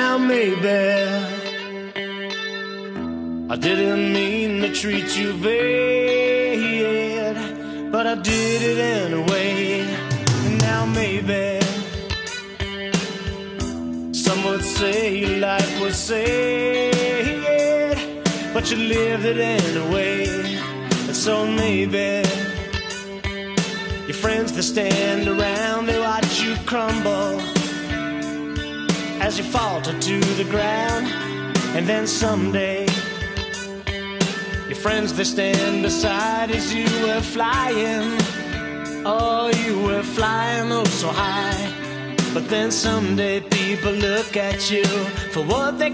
Now maybe I didn't mean to treat you bad, but I did it anyway. Now maybe some would say your life was sad, but you lived it anyway. And so maybe your friends that stand around, they watch you crumble as you falter to the ground. And then someday your friends that stand beside as you were flying, oh, you were flying oh so high. But then someday people look at you for what they